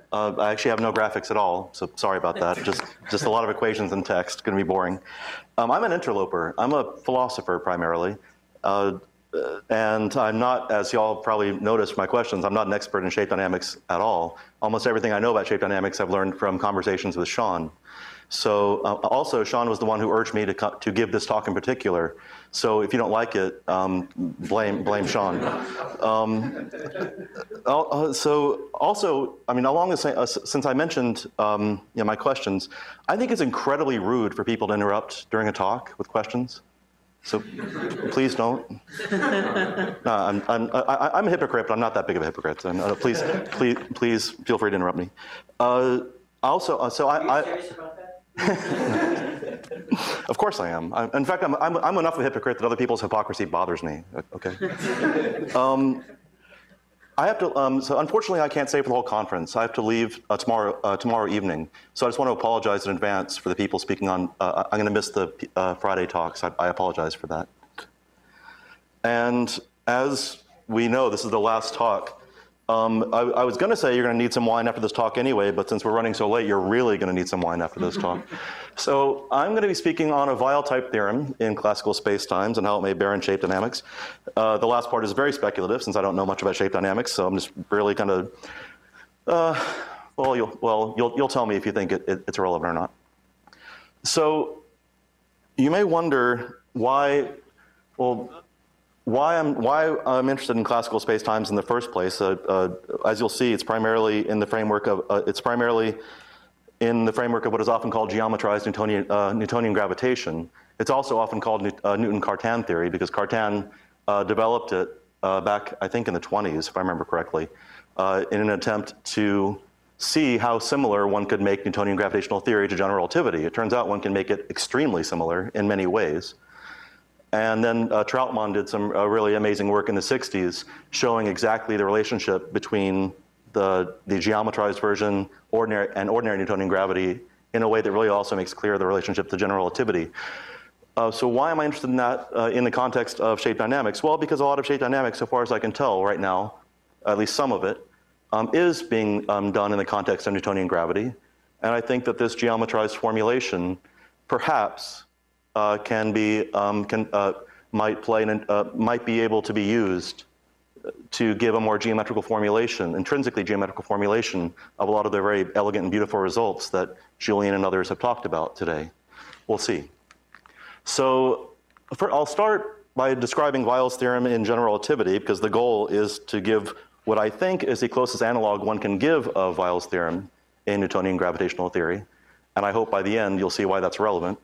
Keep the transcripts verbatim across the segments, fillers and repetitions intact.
Uh, I actually have no graphics at all, so sorry about that. Just, just a lot of equations and text, going to be boring. Um, I'm an interloper. I'm a philosopher primarily. Uh, and I'm not, as y'all probably noticed from my questions, I'm not an expert in shape dynamics at all. Almost everything I know about shape dynamics I've learned from conversations with Sean. So uh, also, Sean was the one who urged me to, to give this talk in particular. So if you don't like it, um, blame, blame Sean. Um, uh, so also, I mean, along the same, uh, since I mentioned um, you know, my questions, I think it's incredibly rude for people to interrupt during a talk with questions. So please don't. No, I'm, I'm, I, I'm a hypocrite, but I'm not that big of a hypocrite. And, uh, please, please, please feel free to interrupt me. Uh, also, uh, so I. Are you I, serious about that? Of course I am. I, in fact, I'm, I'm, I'm enough of a hypocrite that other people's hypocrisy bothers me. Okay. Um, I have to. Um, so unfortunately, I can't stay for the whole conference. I have to leave uh, tomorrow uh, tomorrow evening. So I just want to apologize in advance for the people speaking on. Uh, I'm going to miss the uh, Friday talks. I, I apologize for that. And as we know, this is the last talk. Um, I, I was going to say you're going to need some wine after this talk anyway, but since we're running so late, you're really going to need some wine after this talk. So I'm going to be speaking on a Weyl-type theorem in classical spacetimes and how it may bear in shape dynamics. Uh, the last part is very speculative, since I don't know much about shape dynamics, so I'm just really kind of, uh, well, you'll, well you'll, you'll tell me if you think it, it, it's relevant or not. So you may wonder why, well, Why I'm, why I'm interested in classical spacetimes in the first place. Uh, uh, as you'll see, it's primarily in the framework of uh, it's primarily in the framework of what is often called geometrized Newtonian, uh, Newtonian gravitation. It's also often called uh, Newton-Cartan theory because Cartan uh, developed it uh, back, I think, in the twenties, if I remember correctly, uh, in an attempt to see how similar one could make Newtonian gravitational theory to general relativity. It turns out one can make it extremely similar in many ways. And then uh, Trautmann did some uh, really amazing work in the sixties showing exactly the relationship between the, the geometrized version ordinary, and ordinary Newtonian gravity in a way that really also makes clear the relationship to general relativity. Uh, so why am I interested in that uh, in the context of shape dynamics? Well, because a lot of shape dynamics, so far as I can tell right now, at least some of it, um, is being um, done in the context of Newtonian gravity. And I think that this geometrized formulation perhaps Uh, can be um, can uh, might play an, uh, might be able to be used to give a more geometrical formulation, intrinsically geometrical formulation of a lot of the very elegant and beautiful results that Julian and others have talked about today. We'll see. So for, I'll start by describing Weyl's theorem in general relativity because the goal is to give what I think is the closest analog one can give of Weyl's theorem in Newtonian gravitational theory, and I hope by the end you'll see why that's relevant.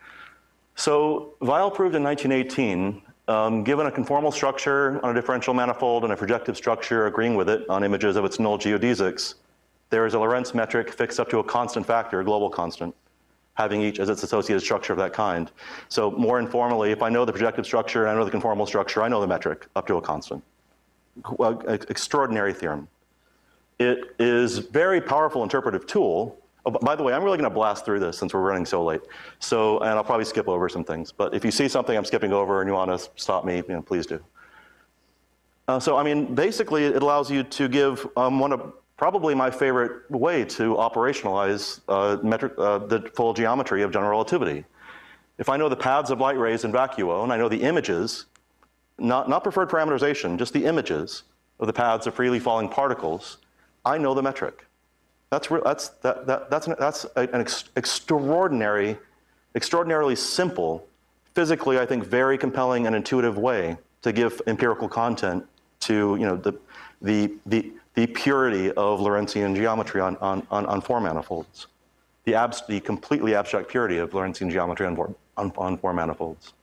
So Weyl proved in nineteen eighteen, um, given a conformal structure on a differential manifold and a projective structure agreeing with it on images of its null geodesics, there is a Lorentz metric fixed up to a constant factor, a global constant, having each as its associated structure of that kind. So more informally, if I know the projective structure and I know the conformal structure, I know the metric up to a constant. Extraordinary theorem. It is a very powerful interpretive tool. Oh, by the way, I'm really going to blast through this since we're running so late. So, and I'll probably skip over some things. But if you see something I'm skipping over and you want to stop me, you know, please do. Uh, so, I mean, basically, it allows you to give um, one of probably my favorite way to operationalize uh, metric, uh, the full geometry of general relativity. If I know the paths of light rays in vacuo, and I know the images, not, not preferred parameterization, just the images of the paths of freely falling particles, I know the metric. That's, that's, that, that, that's an, that's an ex extraordinary, extraordinarily simple, physically, I think, very compelling and intuitive way to give empirical content to you know, the, the, the, the purity of Lorentzian geometry on, on, on, on four manifolds, the, abs the completely abstract purity of Lorentzian geometry on four, on, on four manifolds.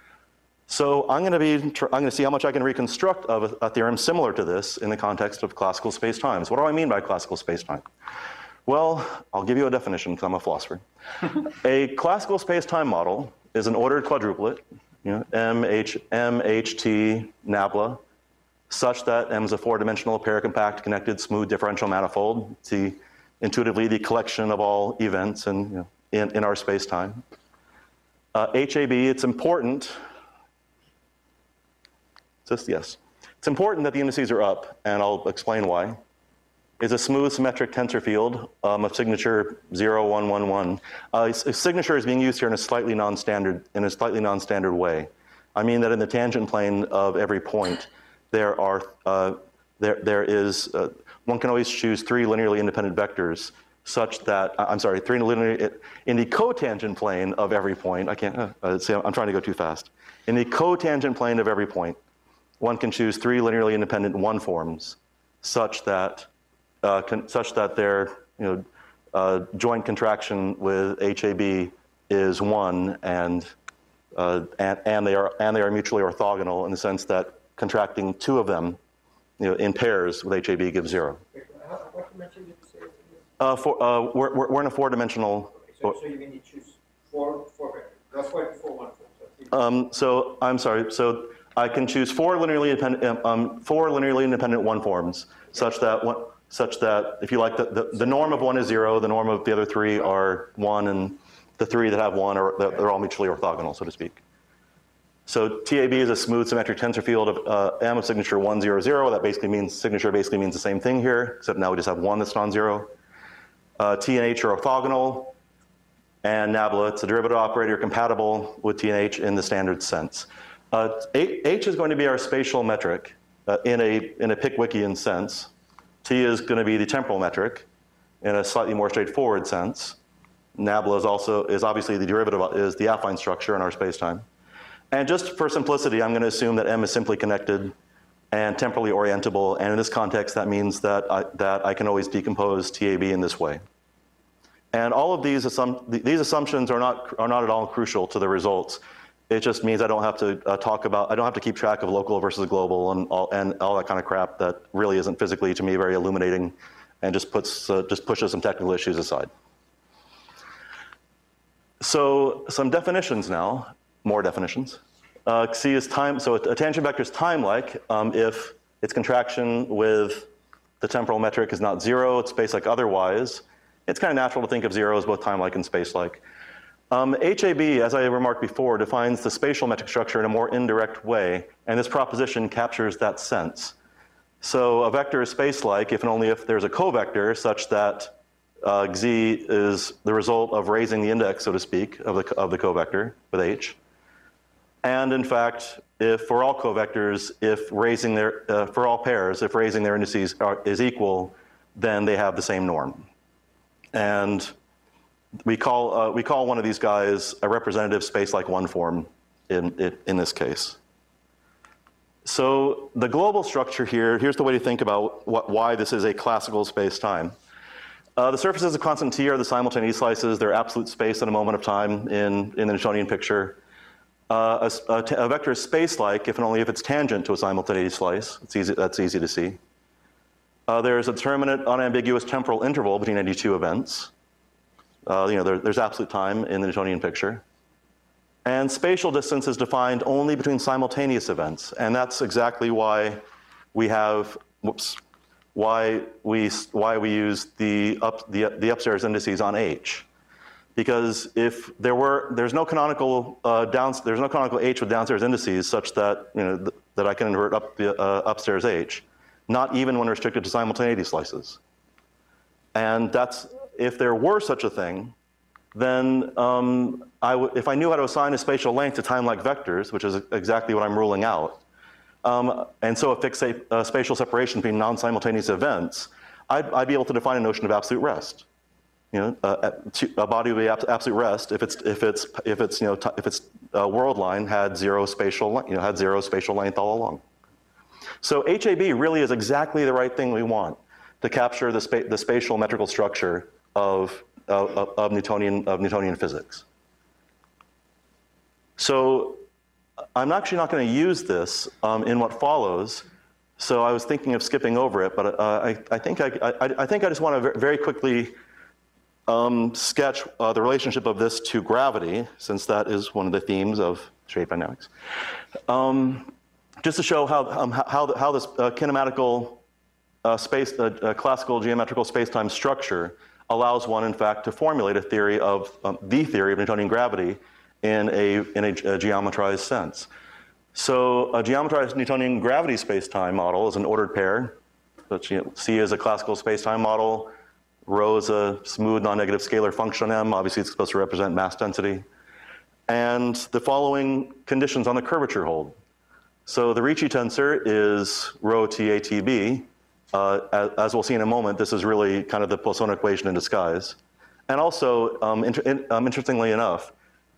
So I'm going to be, I'm going to see how much I can reconstruct of a, a theorem similar to this in the context of classical spacetimes. What do I mean by classical spacetime? Well, I'll give you a definition because I'm a philosopher. A classical spacetime model is an ordered quadruplet, you know, M, H, M, H, T, nabla, such that M is a four-dimensional paracompact connected smooth differential manifold. It's the, intuitively the collection of all events in, you know, in, in our spacetime. Uh, H A B, it's important. Just yes. It's important that the indices are up, and I'll explain why. is a smooth symmetric tensor field um, of signature zero, one, one, one. Uh, signature is being used here in a slightly non-standard, in a slightly non-standard way. I mean that in the tangent plane of every point, there are, uh, there, there is, uh, one can always choose three linearly independent vectors such that, I'm sorry, three linear, in the cotangent plane of every point, I can't, uh, see, I'm trying to go too fast. In the cotangent plane of every point, one can choose three linearly independent one forms such that, uh, con such that their, you know, uh, joint contraction with H A B is one, and, uh, and, and, they are, and they are mutually orthogonal in the sense that contracting two of them, you know, in pairs with H A B gives zero. How, what dimension did you say? Uh, for, uh, we're, we're in a four-dimensional. Okay, so, so you mean you choose four, four vectors. That's why before one form. So, um, so I'm sorry. So I can choose four linearly independent, um, four linearly independent one forms, okay, such that one, such that if you like, the, the, the norm of one is zero, the norm of the other three are one, and the three that have one are they're, they're all mutually orthogonal, so to speak. So T A B is a smooth symmetric tensor field of uh, M of signature one, zero, zero. That basically means signature basically means the same thing here, except now we just have one that's non-zero. Uh, T and H are orthogonal, and nabla, it's a derivative operator compatible with T and H in the standard sense. Uh, H is going to be our spatial metric uh, in a in a Pickwickian sense. T is going to be the temporal metric in a slightly more straightforward sense. Nabla is also is obviously the derivative is the affine structure in our spacetime. And just for simplicity, I'm going to assume that M is simply connected and temporally orientable, and in this context, that means that I, that I can always decompose T A B in this way. And all of these, assum these assumptions are not, are not at all crucial to the results. It just means I don't have to uh, talk about, I don't have to keep track of local versus global and all, and all that kind of crap that really isn't physically, to me, very illuminating, and just, puts, uh, just pushes some technical issues aside. So some definitions now, more definitions. Uh, C is time, so a tangent vector is time-like um, if its contraction with the temporal metric is not zero, it's space-like otherwise. It's kind of natural to think of zero as both time-like and space-like. Um, H A B, as I remarked before, defines the spatial metric structure in a more indirect way, and this proposition captures that sense. So a vector is space-like if and only if there's a covector such that uh, Xi is the result of raising the index, so to speak, of the, of the covector with H. And in fact, if for all covectors, if raising their, uh, for all pairs, if raising their indices are, is equal, then they have the same norm. And we call, uh, we call one of these guys a representative space-like one form in, in, in this case. So the global structure here, here's the way to think about what, why this is a classical space-time. Uh, the surfaces of constant T are the simultaneous slices. They're absolute space at a moment of time in, in the Newtonian picture. Uh, a, a, a vector is space-like if and only if it's tangent to a simultaneous slice. It's easy, that's easy to see. Uh, there's a determinate unambiguous temporal interval between any two events. Uh, you know, there, there's absolute time in the Newtonian picture. And spatial distance is defined only between simultaneous events. And that's exactly why we have, whoops, why we, why we use the, up, the, the upstairs indices on H. Because if there were, there's no canonical uh, down, there's no canonical H with downstairs indices such that, you know, th that I can invert up the uh, upstairs H, not even when restricted to simultaneity slices. And that's, if there were such a thing, then um, I w if I knew how to assign a spatial length to time-like vectors, which is exactly what I'm ruling out, um, and so affix a, a spatial separation between non-simultaneous events, I'd, I'd be able to define a notion of absolute rest. You know, uh, a body would be absolute rest if it's if it's if it's you know t if its uh, world line had zero spatial you know had zero spatial length all along. So H A B really is exactly the right thing we want to capture the spa the spatial metrical structure of of, of Newtonian of Newtonian physics. So I'm actually not going to use this um, in what follows. So I was thinking of skipping over it, but uh, I I think I, I I think I just want to very quickly Um, sketch uh, the relationship of this to gravity, since that is one of the themes of shape dynamics. Um, just to show how, um, how, how this uh, kinematical uh, space, uh, uh, classical geometrical space-time structure allows one, in fact, to formulate a theory of, um, the theory of Newtonian gravity in a, in a, a geometrized sense. So a geometrized Newtonian gravity space-time model is an ordered pair But you know, C is a classical space-time model. Rho is a smooth non-negative scalar function on M. Obviously, it's supposed to represent mass density. And the following conditions on the curvature hold. So the Ricci tensor is rho T A T B. Uh, as, as we'll see in a moment, this is really kind of the Poisson equation in disguise. And also, um, inter in, um, interestingly enough,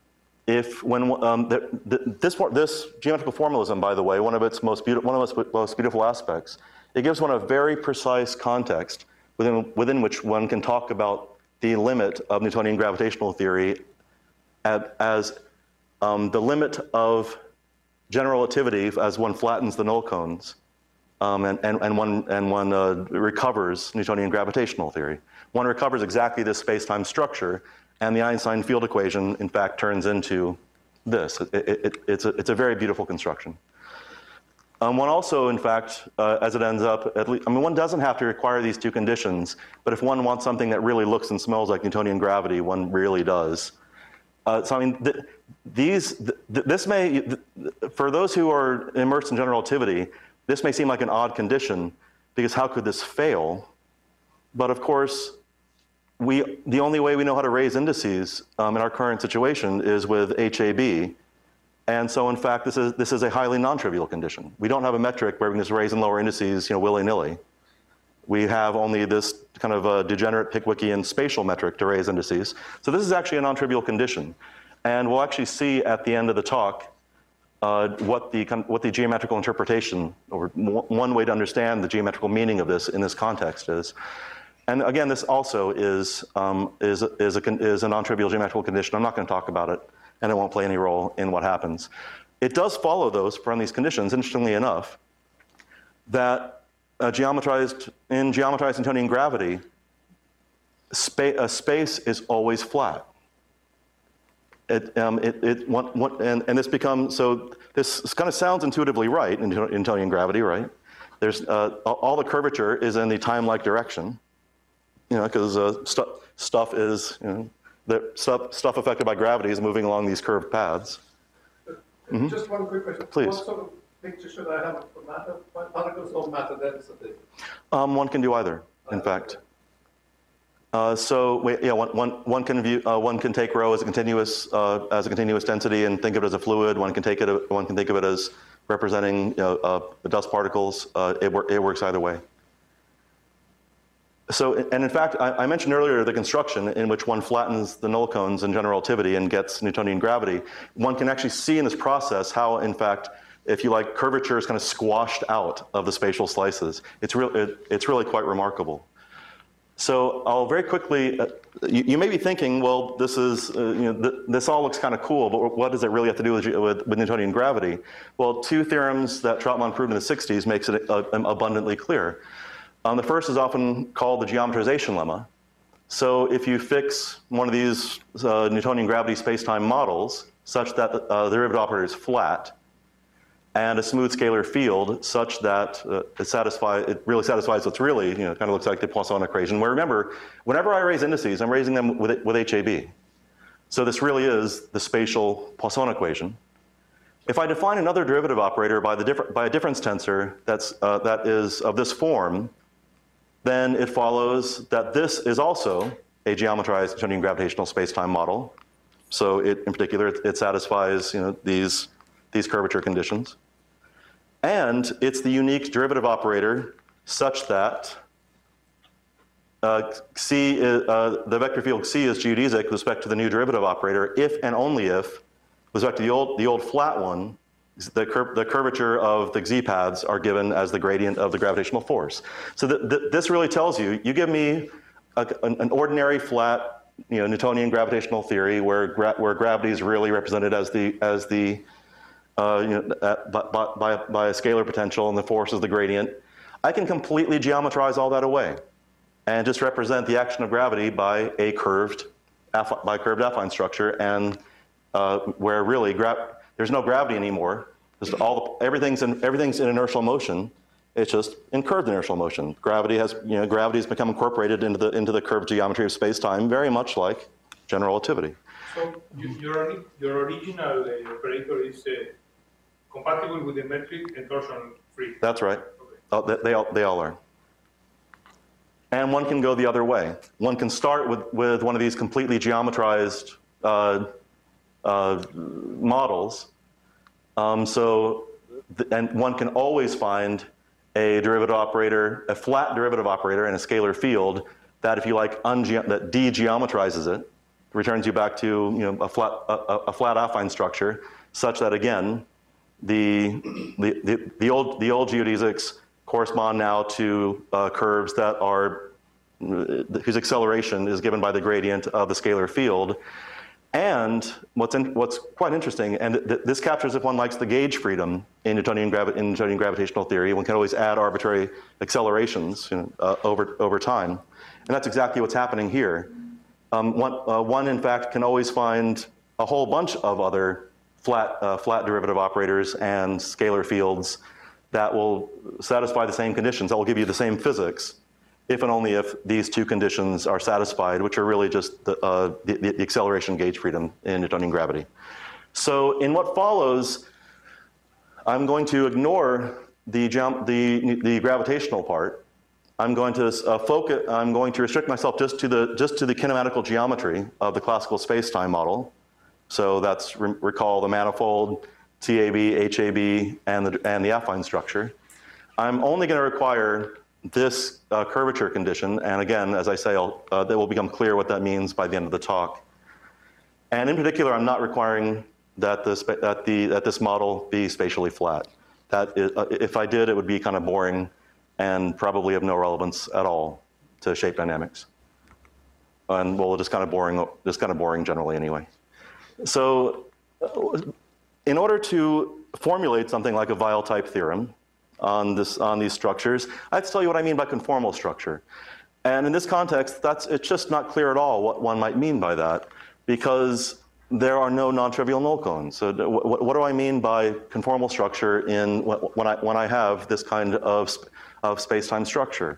if when um, the, the, this this geometrical formalism, by the way, one of its most beautiful one of its most beautiful aspects, it gives one a very precise context within within which one can talk about the limit of Newtonian gravitational theory at, as um, the limit of general relativity as one flattens the null cones. Um, and, and, and one, and one uh, recovers Newtonian gravitational theory. One recovers exactly this space-time structure, and the Einstein field equation, in fact, turns into this. It, it, it, it's, a, it's a very beautiful construction. Um, one also, in fact, uh, as it ends up, at least, I mean, one doesn't have to require these two conditions, but if one wants something that really looks and smells like Newtonian gravity, one really does. Uh, so, I mean, th these, th this may, th for those who are immersed in general relativity, this may seem like an odd condition, because how could this fail? But of course, we, the only way we know how to raise indices um, in our current situation is with H A B. And so in fact, this is, this is a highly non-trivial condition. We don't have a metric where we can just raise and lower indices, you know, willy-nilly. We have only this kind of a degenerate Pickwickian spatial metric to raise indices. So this is actually a non-trivial condition. And we'll actually see at the end of the talk Uh, what the what the geometrical interpretation, or one way to understand the geometrical meaning of this in this context is. And again, this also is um, is is a is a non-trivial geometrical condition. I'm not going to talk about it, and it won't play any role in what happens. It does follow those from these conditions. Interestingly enough, that uh, geometrized in geometrized Newtonian gravity, spa a space is always flat. It, um, it, it, one, one, and, and this becomes, so this kind of sounds intuitively right in Newtonian gravity, right? There's, uh, all the curvature is in the time-like direction, you know, because uh, stu stuff is, you know, the stuff, stuff affected by gravity is moving along these curved paths. Mm-hmm. Just one quick question. Please. What sort of picture should I have for matter particles or matter density? Um, one can do either, in uh, fact. Uh, so we, yeah, one, one, one can view, uh, one can take rho as a continuous uh, as a continuous density and think of it as a fluid. One can take it, one can think of it as representing, you know, uh, dust particles. Uh, it, wor it works either way. So, and in fact, I, I mentioned earlier the construction in which one flattens the null cones in general relativity and gets Newtonian gravity. One can actually see in this process how, in fact, if you like, curvature is kind of squashed out of the spatial slices. It's, real, it, it's really quite remarkable. So I'll very quickly, uh, you, you may be thinking, well, this is, uh, you know, th this all looks kind of cool, but what does it really have to do with, with, with Newtonian gravity? Well, two theorems that Trautmann proved in the sixties makes it uh, abundantly clear. Um, the first is often called the geometrization lemma. So if you fix one of these uh, Newtonian gravity space-time models such that uh, the derivative operator is flat, and a smooth scalar field such that uh, it, satisfy, it really satisfies what's really, you know, kind of looks like the Poisson equation, where remember, whenever I raise indices, I'm raising them with, with H A B. So this really is the spatial Poisson equation. If I define another derivative operator by, the differ by a difference tensor that's, uh, that is of this form, then it follows that this is also a geometrized Newtonian gravitational space-time model. So it, in particular, it, it satisfies, you know, these, these curvature conditions. And it's the unique derivative operator such that uh, C is, uh, the vector field C is geodesic with respect to the new derivative operator if and only if, with respect to the old, the old flat one, the, cur the curvature of the z-paths are given as the gradient of the gravitational force. So th th this really tells you, you give me a, an, an ordinary flat, you know, Newtonian gravitational theory where, gra where gravity is really represented as the, as the Uh, you know, uh, by, by, by a scalar potential and the force is the gradient, I can completely geometrize all that away and just represent the action of gravity by a curved, by a curved affine structure, and uh, where really gra there's no gravity anymore. Just all the, everything's in everything's in inertial motion. It's just in curved inertial motion. Gravity has you know gravity has become incorporated into the into the curved geometry of space-time, very much like general relativity. So you, your your original uh, operator is uh, compatible with the metric and torsion free. That's right. Okay. Oh, they, they all they all are. And one can go the other way. One can start with, with one of these completely geometrized uh, uh, models. Um, so, th and one can always find a derivative operator, a flat derivative operator in a scalar field that, if you like, that de-geometrizes it, returns you back to you know, a flat, a, a flat affine structure, such that again, the, the, the, the, old, the old geodesics correspond now to uh, curves that are, whose acceleration is given by the gradient of the scalar field. And what's, in, what's quite interesting, and th this captures, if one likes, the gauge freedom in Newtonian, gravi in Newtonian gravitational theory. One can always add arbitrary accelerations you know, uh, over, over time. And that's exactly what's happening here. Um, one, uh, one, in fact, can always find a whole bunch of other flat, uh, flat derivative operators and scalar fields that will satisfy the same conditions, that will give you the same physics, if and only if these two conditions are satisfied, which are really just the, uh, the, the acceleration gauge freedom in Newtonian gravity. So in what follows, I'm going to ignore the, the, the gravitational part. I'm going to uh, focus, I'm going to restrict myself just to the, just to the kinematical geometry of the classical space-time model. So that's, re recall the manifold, T A B, H A B, and the, and the affine structure. I'm only going to require this uh, curvature condition, and again, as I say, I'll, uh, that will become clear what that means by the end of the talk. And in particular, I'm not requiring that, this, that, the, that this model be spatially flat. That is, uh, if I did, it would be kind of boring and probably of no relevance at all to shape dynamics. And well, just kind of boring, just kind of boring generally anyway. So uh, in order to formulate something like a Weyl-type theorem on, this, on these structures, I have to tell you what I mean by conformal structure. And in this context, that's, it's just not clear at all what one might mean by that, because there are no non-trivial null cones. So what, what do I mean by conformal structure in, when, I, when I have this kind of, of space-time structure?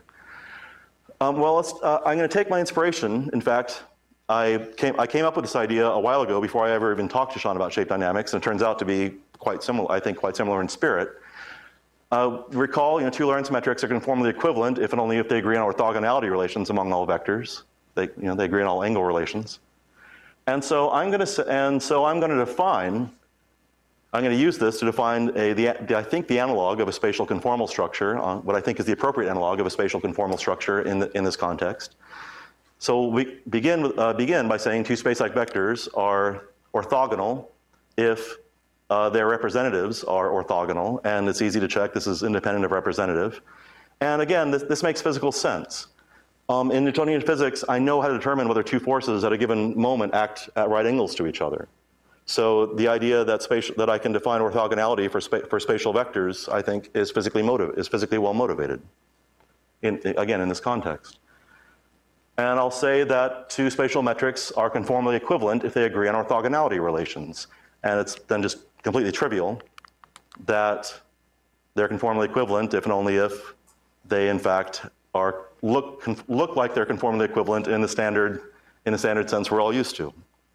Um, well, let's, uh, I'm going to take my inspiration. In fact, I came, I came up with this idea a while ago before I ever even talked to Sean about shape dynamics, and it turns out to be quite similar, I think quite similar in spirit. Uh, recall, you know, two Lorentz metrics are conformally equivalent if and only if they agree on orthogonality relations among all vectors. They, you know, they agree on all angle relations. And so I'm going to, and so I'm going to define, I'm going to use this to define a, the, the, I think the analog of a spatial conformal structure, uh, what I think is the appropriate analog of a spatial conformal structure in, the, in this context. So we begin, uh, begin by saying two space-like vectors are orthogonal if uh, their representatives are orthogonal, and it's easy to check this is independent of representative. And again, this, this makes physical sense. Um, in Newtonian physics, I know how to determine whether two forces at a given moment act at right angles to each other. So the idea that, spatial, that I can define orthogonality for, spa for spatial vectors, I think, is physically, motiv is physically well motivated, in, again, in this context. And I'll say that two spatial metrics are conformally equivalent if they agree on orthogonality relations. And it's then just completely trivial that they're conformally equivalent if and only if they, in fact, are look, look like they're conformally equivalent in the standard, in the standard sense we're all used to.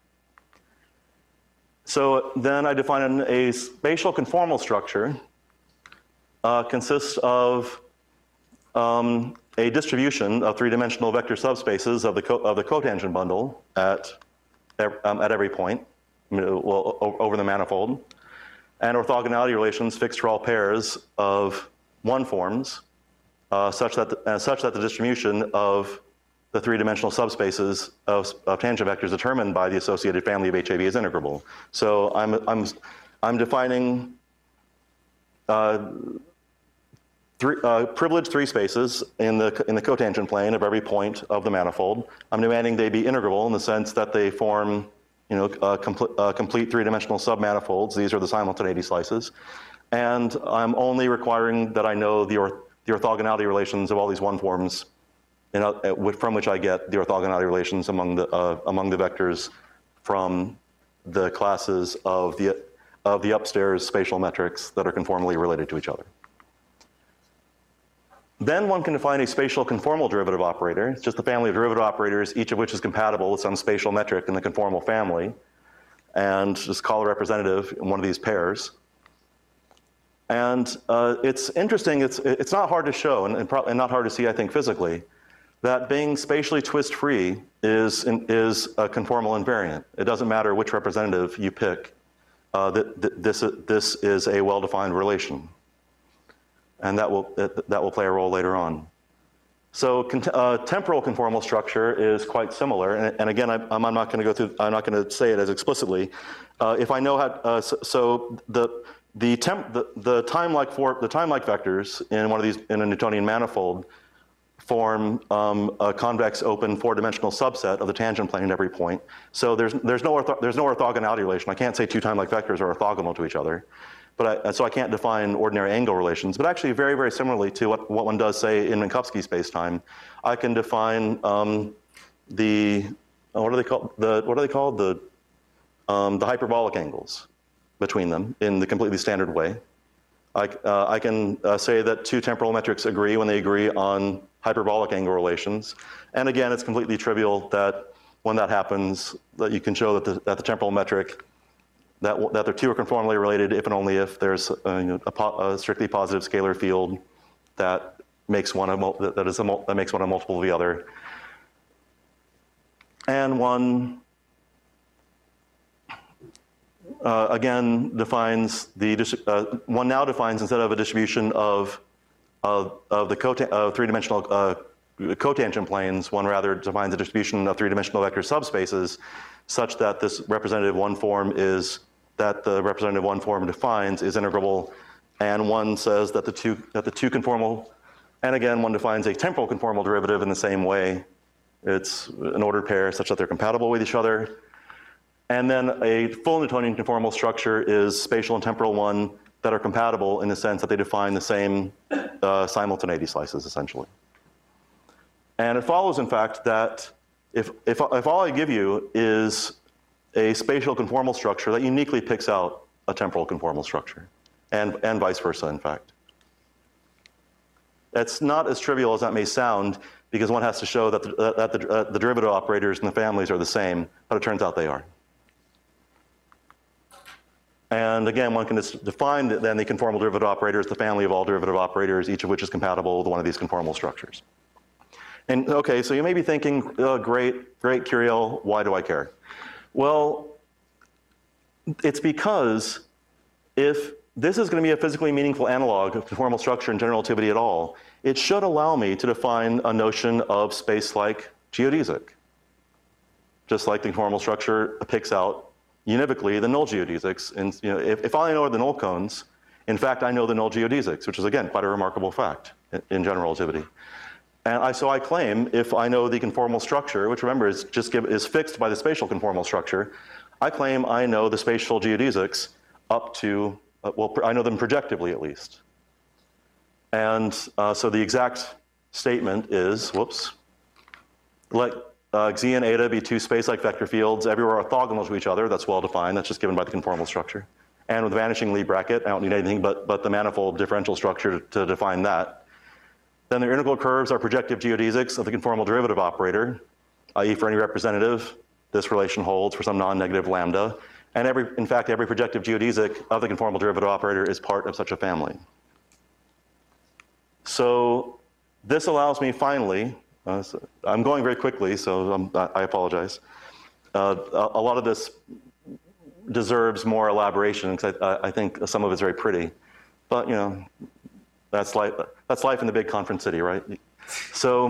So then I define a spatial conformal structure uh, consists of um, a distribution of three-dimensional vector subspaces of the, co of the cotangent bundle at, um, at every point, well, over the manifold, and orthogonality relations fixed for all pairs of one forms, uh, such, that the, uh, such that the distribution of the three-dimensional subspaces of, of tangent vectors determined by the associated family of H A B is integrable. So I'm, I'm, I'm defining uh, three, uh, privileged three spaces in the, in the cotangent plane of every point of the manifold. I'm demanding they be integrable in the sense that they form, you know, uh, compl uh, complete three-dimensional submanifolds. These are the simultaneity slices. And I'm only requiring that I know the, orth the orthogonality relations of all these one forms in, uh, from which I get the orthogonality relations among the, uh, among the vectors from the classes of the, of the upstairs spatial metrics that are conformally related to each other. Then one can define a spatial conformal derivative operator. It's just the family of derivative operators, each of which is compatible with some spatial metric in the conformal family, and just call a representative in one of these pairs. And uh, it's interesting, it's, it's not hard to show, and, and, and not hard to see, I think, physically, that being spatially twist-free is, is a conformal invariant. It doesn't matter which representative you pick. Uh, that, that this, this is a well-defined relation. And that will, that, that will play a role later on. So uh, temporal conformal structure is quite similar. And, and again, I, I'm not going to go through, I'm not going to say it as explicitly. Uh, if I know how, uh, so, so the, the, temp, the, the time-like for, the time-like vectors in one of these, in a Newtonian manifold, form um, a convex open four-dimensional subset of the tangent plane at every point. So there's, there's, no, ortho, there's no orthogonality relation. I can't say two time-like vectors are orthogonal to each other. But I, so I can't define ordinary angle relations. But actually very, very similarly to what, what one does say in Minkowski spacetime, I can define um, the, uh, what are they called? The, what are they called? The, um, the hyperbolic angles between them in the completely standard way. I, uh, I can uh, say that two temporal metrics agree when they agree on hyperbolic angle relations. And again, it's completely trivial that when that happens, that you can show that the, that the temporal metric, that, that the two are conformally related if and only if there's a, you know, a, po a strictly positive scalar field that makes one a, that, is a, that makes one a multiple of the other. And one, uh, again, defines the, uh, one now defines, instead of a distribution of Of, of the cota uh, three-dimensional uh, cotangent planes, one rather defines a distribution of three-dimensional vector subspaces such that this representative one form is, that the representative one form defines is integrable, and one says that the two, that the two conformal, and again, one defines a temporal conformal derivative in the same way. It's an ordered pair such that they're compatible with each other. And then a full Newtonian conformal structure is spatial and temporal one that are compatible in the sense that they define the same uh, simultaneity slices, essentially. And it follows, in fact, that if, if, if all I give you is a spatial conformal structure, that uniquely picks out a temporal conformal structure, and, and vice versa, in fact. It's not as trivial as that may sound, because one has to show that the, that the, uh, the derivative operators and the families are the same, but it turns out they are. And again, one can just define then the conformal derivative operator as the family of all derivative operators, each of which is compatible with one of these conformal structures. And okay, so you may be thinking, oh, great, great, Curiel, why do I care? Well, it's because if this is going to be a physically meaningful analog of conformal structure and general relativity at all, it should allow me to define a notion of space-like geodesic. Just like the conformal structure picks out univocally the null geodesics. And you know, if, if I know the null cones, in fact, I know the null geodesics, which is again quite a remarkable fact in, in general relativity. And I, so I claim if I know the conformal structure, which remember is just give, is fixed by the spatial conformal structure, I claim I know the spatial geodesics up to, uh, well, I know them projectively at least. And uh, so the exact statement is, whoops, let Uh, Xi and Eta be two space-like vector fields, everywhere orthogonal to each other. That's well-defined. That's just given by the conformal structure. And with a vanishing Lie bracket, I don't need anything but, but the manifold differential structure to, to define that. Then the integral curves are projective geodesics of the conformal derivative operator, that is for any representative, this relation holds for some non-negative lambda. And every, in fact, every projective geodesic of the conformal derivative operator is part of such a family. So this allows me finally, Uh, so I'm going very quickly, so I'm, I apologize. Uh, a, a lot of this deserves more elaboration because I, I think some of it's very pretty, but you know, that's life. That's life in the big conference city, right? So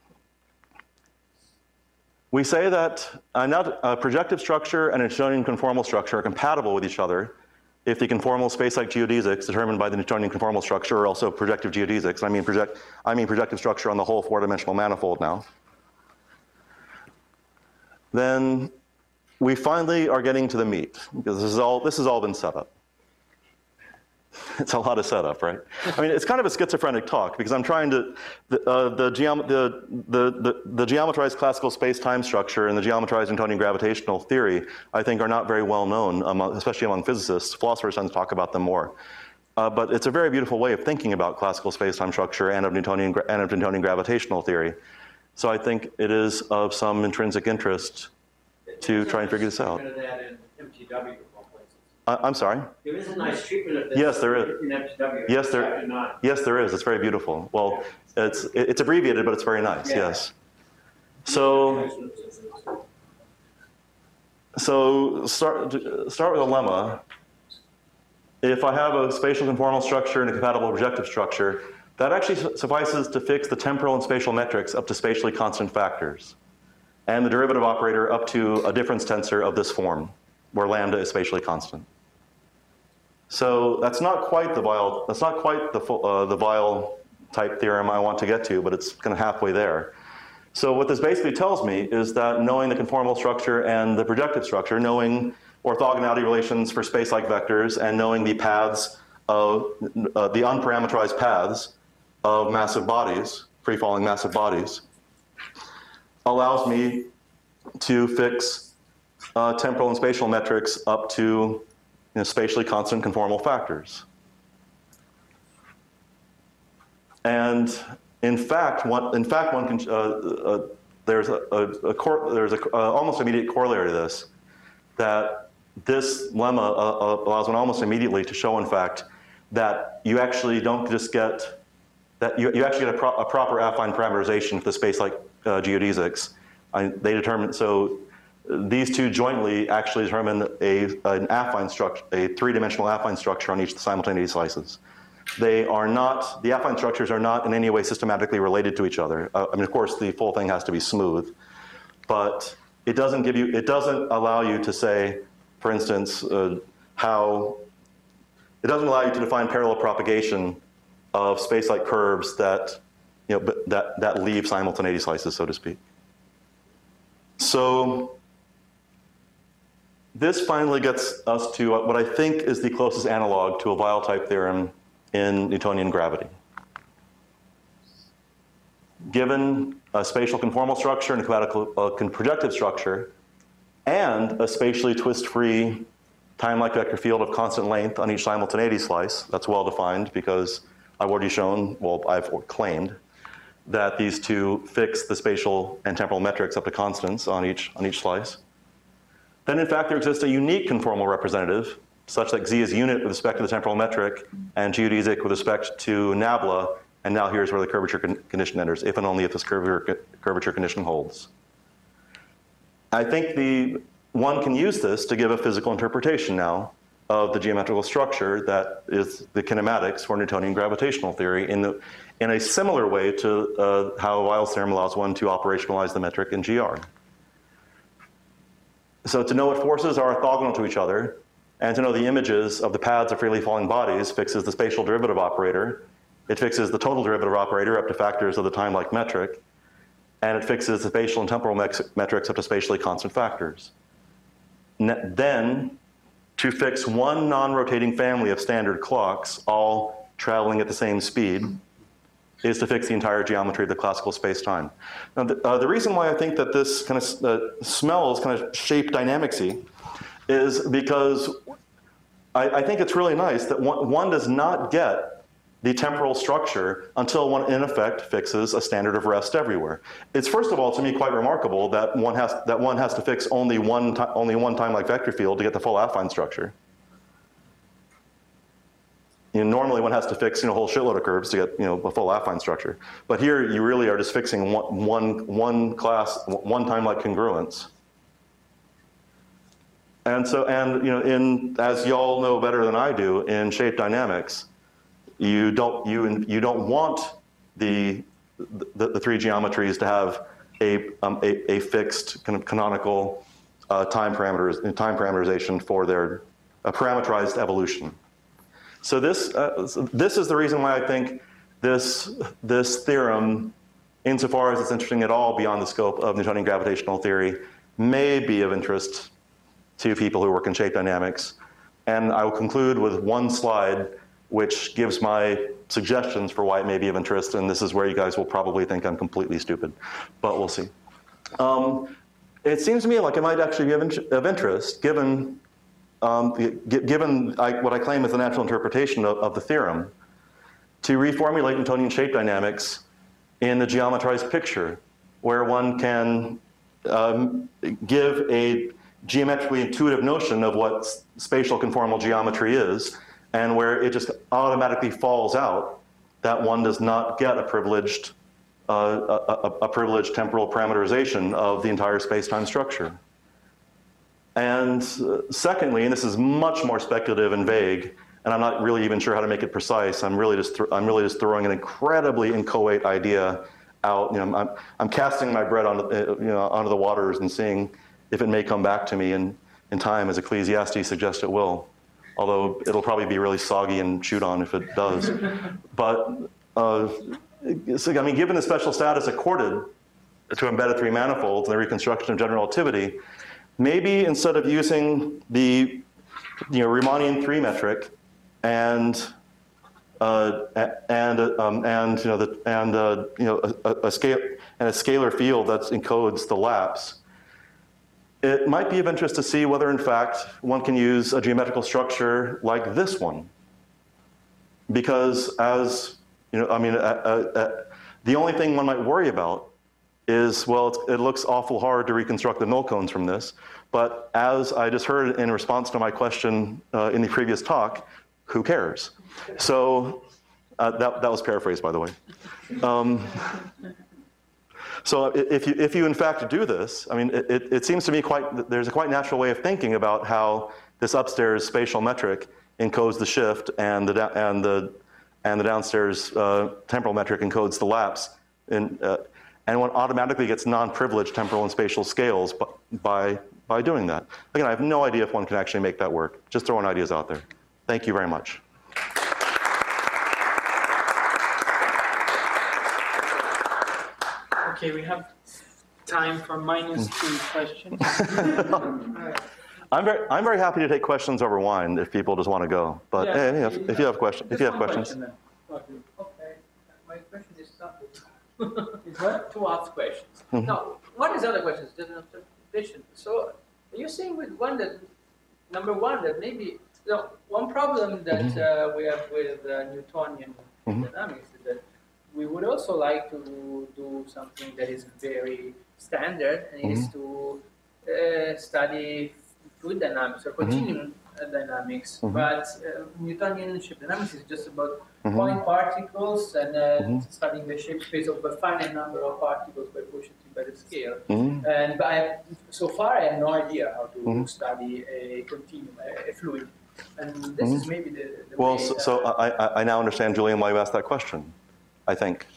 we say that a, not, a projective structure and a Newtonian conformal structure are compatible with each other if the conformal space-like geodesics determined by the Newtonian conformal structure are also projective geodesics. I mean, project, I mean projective structure on the whole four-dimensional manifold now. Then we finally are getting to the meat, because this is all, this has all been set up. It's a lot of setup, right? I mean, it's kind of a schizophrenic talk because I'm trying to, the, uh, the, geom the, the, the, the geometrized classical space-time structure and the geometrized Newtonian gravitational theory, I think, are not very well known, among, especially among physicists. Philosophers tend to talk about them more. Uh, but it's a very beautiful way of thinking about classical space-time structure and of Newtonian, and of Newtonian gravitational theory. So I think it is of some intrinsic interest to try and figure this out. That in M T W of all places. I, I'm sorry? There is a nice treatment of this. Yes, there is. In F T W. Yes, there, Chapter nine. yes, there is. It's very beautiful. Well, it's, it's abbreviated, but it's very nice, Yeah. yes. So, so start, start with a lemma. If I have a spatial conformal structure and a compatible projective structure, that actually suffices to fix the temporal and spatial metrics up to spatially constant factors, and the derivative operator up to a difference tensor of this form, where lambda is spatially constant. So that's not quite the Weyl, that's not quite the, uh, the Weyl type theorem I want to get to, but it's kind of halfway there. So what this basically tells me is that knowing the conformal structure and the projective structure, knowing orthogonality relations for space-like vectors, and knowing the paths of, uh, the unparameterized paths of massive bodies, free-falling massive bodies, allows me to fix uh, temporal and spatial metrics up to you know, spatially constant conformal factors. And in fact, one, in fact, one can, uh, uh, there's a, a, a cor there's a uh, almost immediate corollary to this, that this lemma uh, uh, allows one almost immediately to show, in fact, that you actually don't just get, that you, you actually get a, pro a proper affine parameterization for the space-like uh, geodesics. I, they determine, so these two jointly actually determine a, an affine structure, a three-dimensional affine structure on each of the simultaneity slices. They are not, the affine structures are not in any way systematically related to each other. Uh, I mean, of course, the full thing has to be smooth, but it doesn't give you, it doesn't allow you to say, for instance, uh, how, it doesn't allow you to define parallel propagation of space-like curves that, you know, that, that leave simultaneity slices, so to speak. So this finally gets us to what I think is the closest analog to a Weyl-type theorem in Newtonian gravity. Given a spatial conformal structure and a compatible uh, projective structure, and a spatially twist-free time-like vector field of constant length on each simultaneity slice, that's well defined because I've already shown, well, I've claimed that these two fix the spatial and temporal metrics up to constants on each, on each slice. Then in fact there exists a unique conformal representative such that Z is unit with respect to the temporal metric and geodesic with respect to nabla, and now here's where the curvature con condition enters, if and only if this curvature, curvature condition holds. I think the, one can use this to give a physical interpretation now of the geometrical structure that is the kinematics for Newtonian gravitational theory in, the, in a similar way to uh, how Weyl's theorem allows one to operationalize the metric in G R. So to know what forces are orthogonal to each other, and to know the images of the paths of freely falling bodies fixes the spatial derivative operator. It fixes the total derivative operator up to factors of the time-like metric, and it fixes the spatial and temporal metrics up to spatially constant factors. Then, to fix one non-rotating family of standard clocks, all traveling at the same speed, is to fix the entire geometry of the classical space-time. Now, the, uh, the reason why I think that this kind of uh, smells kind of shape dynamicsy is because I, I think it's really nice that one, one does not get the temporal structure until one, in effect, fixes a standard of rest everywhere. It's first of all, to me, quite remarkable that one has that one has to fix only one only one time-like vector field to get the full affine structure. You know, normally one has to fix you know, a whole shitload of curves to get you know, a full affine structure. But here you really are just fixing one, one, one class, one time-like congruence. And so, and you know, in, as y'all know better than I do, in shape dynamics, you don't, you, you don't want the, the, the three geometries to have a, um, a, a fixed kind of canonical uh, time parameters, time parameterization for their uh, parameterized evolution. So this, uh, so this is the reason why I think this, this theorem, insofar as it's interesting at all beyond the scope of Newtonian gravitational theory, may be of interest to people who work in shape dynamics. And I will conclude with one slide which gives my suggestions for why it may be of interest, and this is where you guys will probably think I'm completely stupid, but we'll see. Um, it seems to me like it might actually be of, in of interest, given, um, given I, what I claim is the natural interpretation of, of the theorem, to reformulate Newtonian shape dynamics in the geometrized picture, where one can um, give a geometrically intuitive notion of what s- spatial conformal geometry is, and where it just automatically falls out that one does not get a privileged, uh, a, a, a privileged temporal parameterization of the entire space-time structure. And uh, secondly, and this is much more speculative and vague, and I'm not really even sure how to make it precise. I'm really just, th- I'm really just throwing an incredibly inchoate idea out. You know, I'm, I'm casting my bread onto, uh, you know, onto the waters and seeing if it may come back to me in, in time, as Ecclesiastes suggests it will. Although it'll probably be really soggy and chewed on if it does. But, uh, so, I mean, given the special status accorded to embedded three manifolds and the reconstruction of general relativity, maybe instead of using the, you know, Riemannian three metric and uh, and um, and you know the and uh, you know a, a scale and a scalar field that encodes the lapse, it might be of interest to see whether in fact one can use a geometrical structure like this one, because as you know, I mean, uh, uh, uh, the only thing one might worry about is, well, it's, it looks awful hard to reconstruct the null cones from this. But as I just heard in response to my question uh, in the previous talk, who cares? So uh, that, that was paraphrased, by the way. Um, so if you, if you in fact do this, I mean, it, it, it seems to me quite, there's a quite natural way of thinking about how this upstairs spatial metric encodes the shift and the, and the, and the downstairs uh, temporal metric encodes the lapse. In, uh, and one automatically gets non-privileged temporal and spatial scales by, by doing that. Again, I have no idea if one can actually make that work. Just throwing ideas out there. Thank you very much. Okay, we have time for minus two questions. I'm very, I'm very happy to take questions over wine if people just want to go. But Yeah, hey, if, if you have questions, if you have Just one questions. question then. Okay, my question is simple. Is what? To ask questions. Mhm. Now, what is other questions? There's an observation. So, you're saying with one that, number one, that maybe, you know, one problem that Mhm. uh, we have with uh, Newtonian Mhm. dynamics is that we would also like to do something that is very standard, and it is Mhm. to uh, study fluid dynamics or continuum uh, dynamics. Mhm. But uh, Newtonian shape dynamics is just about Mhm. point particles and uh, Mhm. studying the shape space of a finite number of particles by quotient by the scale. Mhm. And but I have, so far, I have no idea how to Mhm. study a continuum, a, a fluid. And this Mhm. is maybe the, the Well, way, so, uh, so I, I- I now understand, Julian, why you asked that question, I think.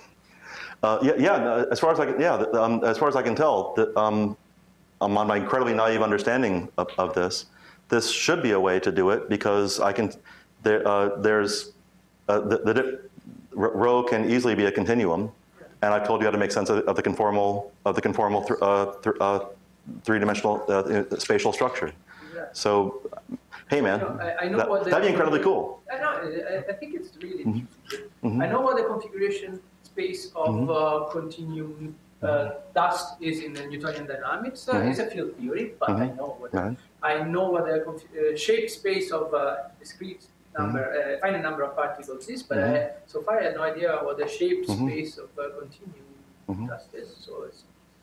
Uh, yeah, yeah, no, as far as I can, yeah, the- um, as far as I can tell, the, um, um, on my incredibly naive understanding of, of this, this should be a way to do it because I can, there, uh, there's, uh, the, the, rho can easily be a continuum, and I've told you how to make sense of, of the conformal, of the conformal th uh, th uh, three-dimensional uh, spatial structure. yeah. So, hey man, No, I- I know that, what the- that'd be incredibly cool. I know, I, I think it's really Mhm. interesting. Mhm. I know what the configuration space of Mhm. uh, continuum uh, dust is in the Newtonian dynamics. Uh, Mhm. It's a field theory, but I Mhm. know what Right. I know what the confi- uh, shape space of uh, discrete number, uh, finite number of particles is, but Mhm. I, so far I had no idea what the shape Mhm. space of uh, continuum Mhm. dust is. So it's,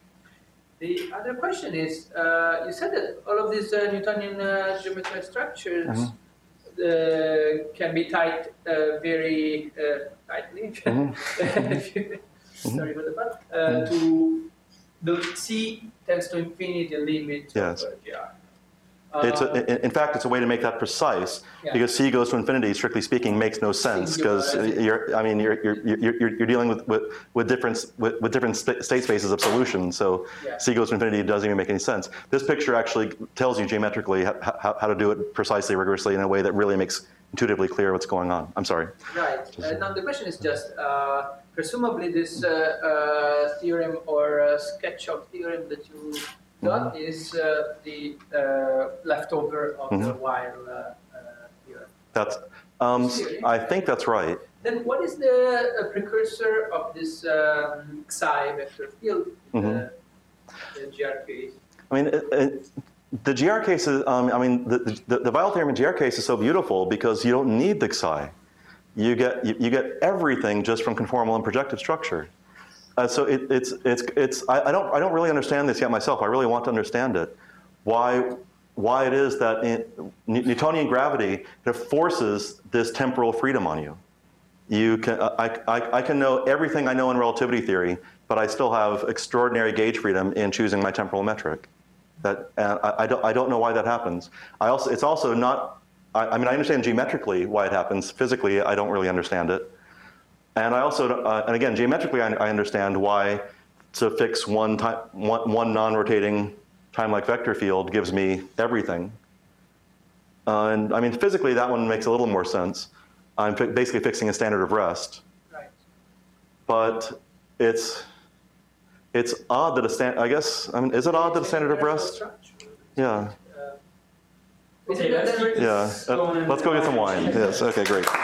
the other question is, uh, you said that all of these uh, Newtonian uh, geometric structures Mhm. uh, can be tied uh, very uh, tightly. Mhm. Sorry for the pun. Uh, to the C tends to infinity limit Yes. of uh, G R. It's a, Uh, in in fact, it's a way to make that precise, Yeah. because C goes to infinity, strictly speaking, makes no sense, because Singular. you're, I mean, you're, you're, you're, you're you're dealing with, with, with different, with, with different sta- state spaces of solutions, so Yeah. C goes to infinity, it doesn't even make any sense. This picture actually tells you geometrically how, how, how to do it precisely, rigorously, in a way that really makes intuitively clear what's going on. I'm sorry. Right. Uh, now the question is just, uh, presumably this uh, uh, theorem or uh, sketch of theorem that you got is uh, the uh, leftover of the Mhm. while uh, uh, theorem. That's, um, Theory. I think that's right. Then what is the uh, precursor of this um, psi vector field, Mhm. the, the G R case? I mean, it, it, the G R case is, um, I mean, the, the, the Weyl theorem in G R case is so beautiful because you don't need the psi. You get, you, you get everything just from conformal and projective structure. Uh, so it, it's, it's, it's I, I, don't, I don't really understand this yet myself. I really want to understand it. why why it is that in Newtonian gravity it forces this temporal freedom on you. You can I, I, I can know everything I know in relativity theory, but I still have extraordinary gauge freedom in choosing my temporal metric. That and I, I don't I don't know why that happens. I also it's also not. I, I mean I understand geometrically why it happens. Physically, I don't really understand it. And I also uh, and again geometrically I, I understand why to fix one time one, one non-rotating time-like vector field gives me everything. Uh, and I mean, physically, that one makes a little more sense. I'm fi basically fixing a standard of rest. Right. But it's it's odd that a stand. I guess I mean, is it odd that a standard of rest? Yeah. Is it that- Yeah. Uh, let's go get some wine. Yes. Okay. Great.